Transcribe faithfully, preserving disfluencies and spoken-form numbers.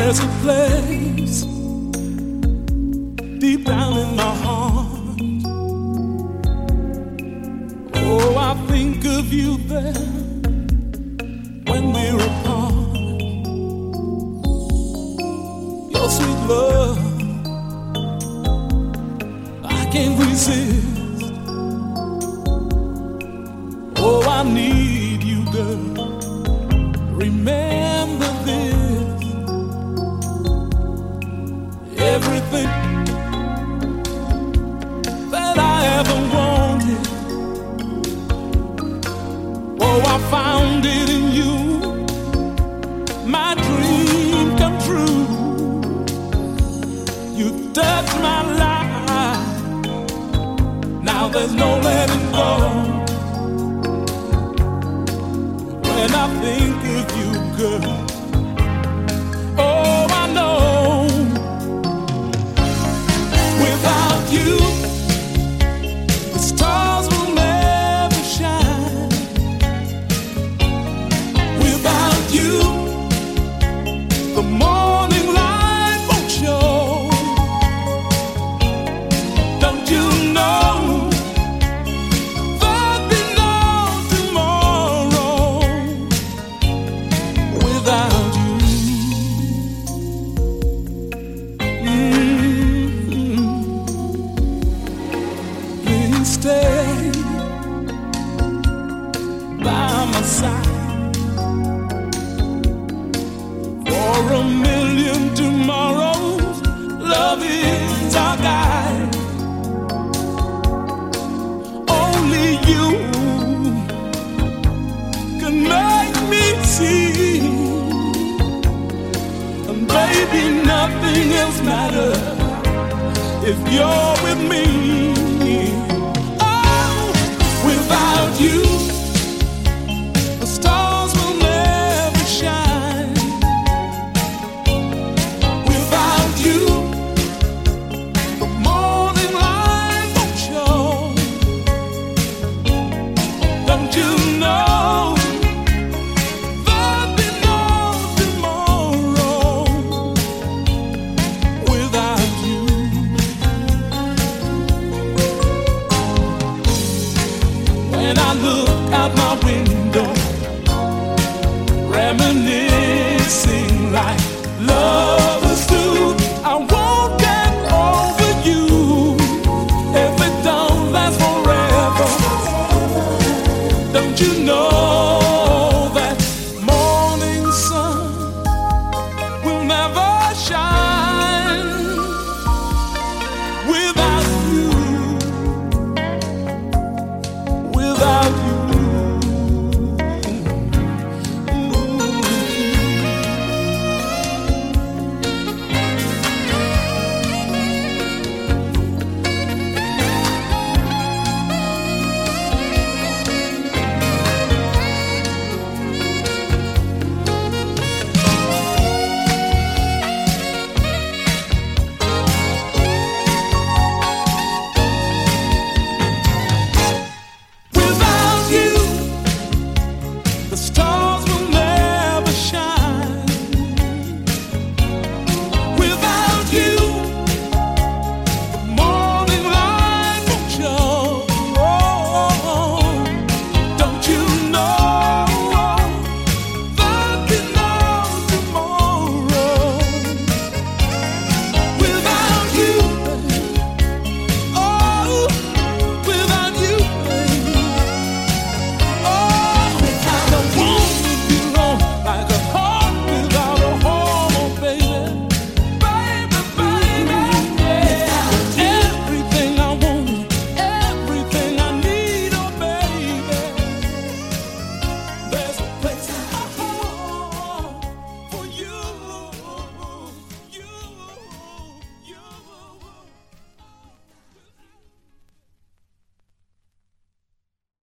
There's a place deep down in my heart. Oh, I think of you there when we're apart. Your sweet love, I can't resist. Oh, I need you, girl. Remember this. Everything that I ever wanted, oh, I found it in you. My dream come true. You touched my life. Now there's no letting go. When I think of you, girl, oh, I know without you, the stars will never shine. Without you, the morning light won't show. Don't you know there'll be no tomorrow without you? Mm-hmm. Please stay by my side for a million tomorrows. Love is our guide. Only you can make me see, and baby, nothing else matters if you're with me. Oh, without you, the stars will never shine. Without you, the morning light won't show. Don't you know there'll be no tomorrow without you? When I look out my window, reminiscing like love.